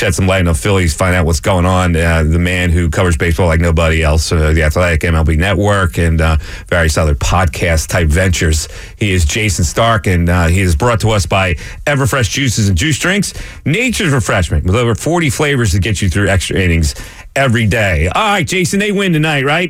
shed some light on the Phillies, find out what's going on. The man who covers baseball like nobody else, The Athletic, MLB Network, and various other podcast-type ventures. He is Jayson Stark, and he is brought to us by Everfresh Juices and Juice Drinks, nature's refreshment with over 40 flavors to get you through extra innings every day. All right, Jason, they win tonight, right?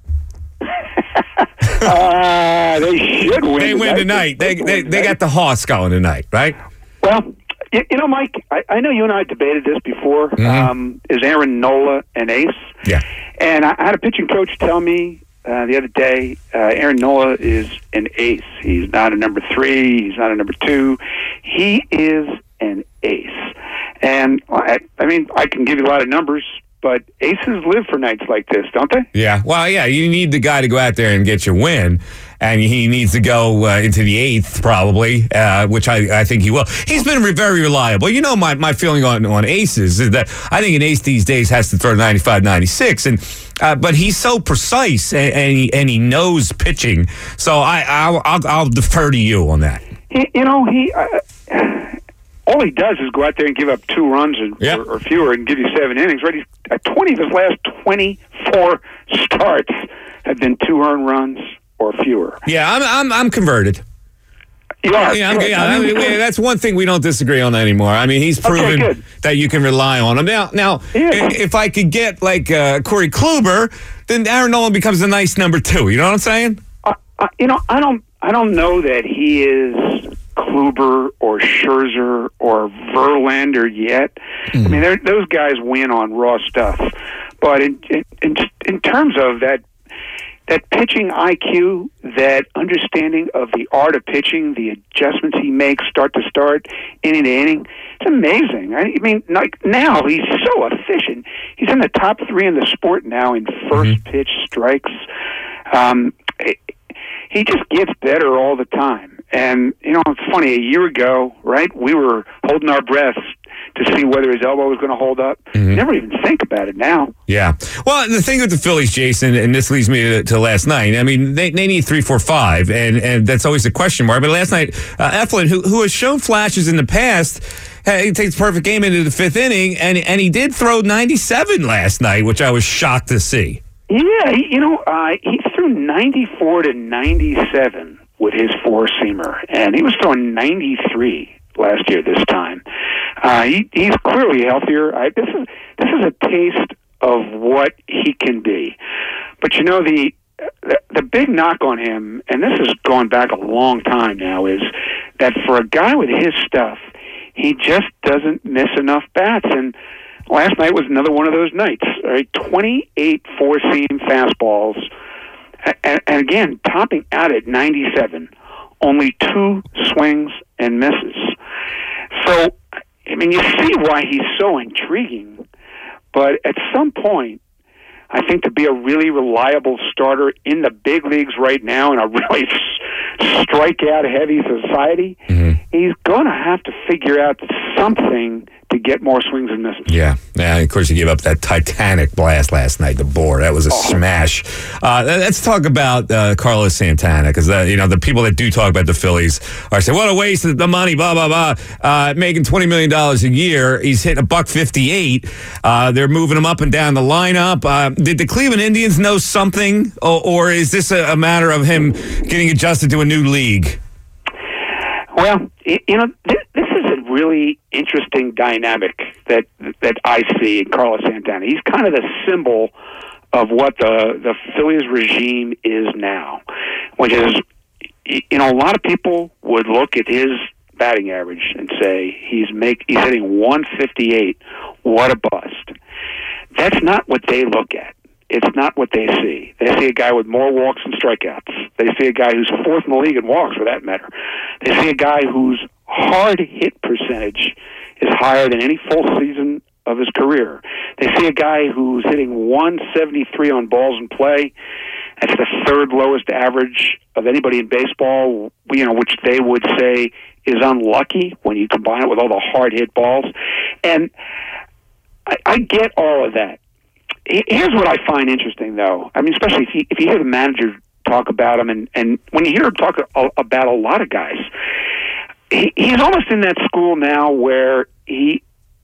They should win. They win tonight. They got the Hawks going tonight, right? Well, Mike, I know you and I debated this before. Mm-hmm. Is Aaron Nola an ace? Yeah. And I had a pitching coach tell me the other day, Aaron Nola is an ace. He's not a number 3. He's not a number 2. He is an ace. And, I can give you a lot of numbers, but aces live for nights like this, don't they? Yeah. Well, yeah, you need the guy to go out there and get your win, and he needs to go into the 8th probably, which I think he will. He's been very reliable. You know, my feeling on aces is that I think an ace these days has to throw 95, 96, but he's so precise and he knows pitching. So I'll defer to you on that. All he does is go out there and give up 2 runs or fewer and give you 7 innings. Right? 20 of his last 24 starts have been 2 earned runs or fewer. Yeah, I'm converted. You are. Yeah, that's one thing we don't disagree on anymore. I mean, he's proven that you can rely on him. Now, if I could get like Corey Kluber, then Aaron Nola becomes a nice number 2. You know what I'm saying? I don't know that he is Kluber or Scherzer or Verlander yet. Mm. I mean, those guys win on raw stuff. But in terms of that pitching IQ, that understanding of the art of pitching, the adjustments he makes start to start, inning to inning, it's amazing. I mean, like now he's so efficient. He's in the top 3 in the sport now in first pitch strikes. He just gets better all the time. And, it's funny, a year ago, right, we were holding our breaths to see whether his elbow was going to hold up. Mm-hmm. Never even think about it now. Yeah. Well, the thing with the Phillies, Jason, and this leads me to last night, I mean, they need 3, 4, 5, and that's always a question mark. But last night, Eflin, who has shown flashes in the past, he takes a perfect game into the 5th inning, and he did throw 97 last night, which I was shocked to see. Yeah, he threw 94 to 97 with his 4-seamer, and he was throwing 93 last year this time. He's clearly healthier. This is a taste of what he can be. But the big knock on him, and this is going back a long time now, is that for a guy with his stuff, he just doesn't miss enough bats. And last night was another one of those nights. Right? 28 4-seam fastballs. And again, topping out at 97, only 2 swings and misses. So, I mean, you see why he's so intriguing. But at some point, I think to be a really reliable starter in the big leagues right now in a really strikeout-heavy society, he's going to have to figure out something to get more swings and misses. Yeah. Of course, he gave up that Titanic blast last night, the bore. That was a smash. Let's talk about Carlos Santana, because the people that do talk about the Phillies are saying, what a waste of the money, blah, blah, blah. Making $20 million a year. He's hitting $158. They're moving him up and down the lineup. Did the Cleveland Indians know something, or is this a matter of him getting adjusted to a new league? Well, this is a really interesting dynamic that I see in Carlos Santana. He's kind of the symbol of what the Phillies regime is now, which is, a lot of people would look at his batting average and say he's hitting 158. What a bust. That's not what they look at. It's not what they see. They see a guy with more walks and strikeouts. They see a guy who's 4th in the league in walks, for that matter. They see a guy whose hard hit percentage is higher than any full season of his career. They see a guy who's hitting 173 on balls in play. That's the 3rd lowest average of anybody in baseball, which they would say is unlucky when you combine it with all the hard hit balls. And I get all of that. Here's what I find interesting, though. I mean, especially if you hear the manager talk about him, and when you hear him talk about a lot of guys, he's almost in that school now where he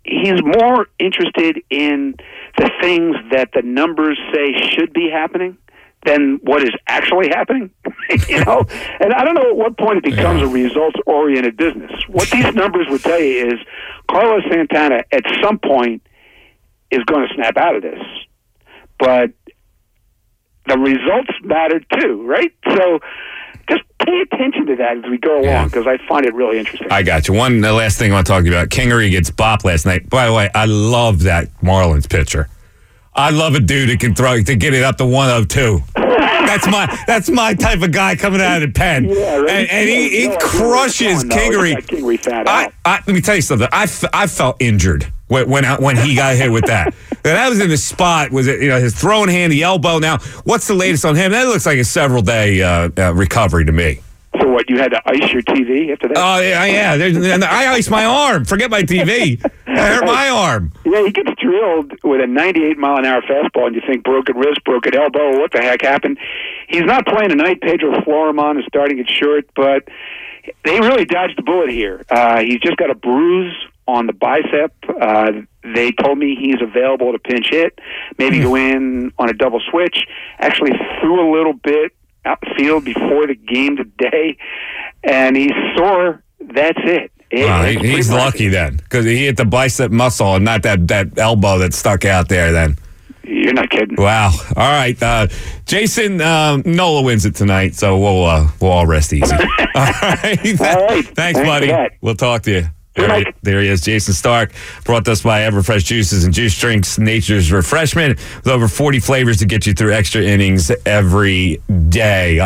he's more interested in the things that the numbers say should be happening than what is actually happening. And I don't know at what point it becomes a results-oriented business. What these numbers would tell you is Carlos Santana at some point is going to snap out of this. But the results matter too, right? So just pay attention to that as we go along, because I find it really interesting. I got you. The last thing I want to talk to you about, Kingery gets bopped last night. By the way, I love that Marlins pitcher. I love a dude that can throw to get it up to 102. That's my type of guy coming out of the pen. Yeah, right. And he crushes Kingery. Let me tell you something. I felt injured when he got hit with that. That was in the spot. Was it his throwing hand, the elbow? Now, what's the latest on him? That looks like a several-day recovery to me. So what, you had to ice your TV after that? Oh, yeah. I iced my arm. Forget my TV. I hurt my arm. Yeah, he gets drilled with a 98-mile-an-hour fastball, and you think broken wrist, broken elbow, what the heck happened? He's not playing tonight. Pedro Florimon is starting at short, but they really dodged the bullet here. He's just got a bruise on the bicep. They told me he's available to pinch hit, maybe go in on a double switch. Actually threw a little bit out the field before the game today, and he's sore. That's it. He's lucky then, because he hit the bicep muscle and not that elbow that stuck out there then. You're not kidding. Wow. All right. Jason, Nola wins it tonight, so we'll all rest easy. All right. All right. Thanks, buddy. We'll talk to you. There he is, Jason Stark, brought to us by Everfresh Juices and Juice Drinks, nature's refreshment, with over 40 flavors to get you through extra innings every day.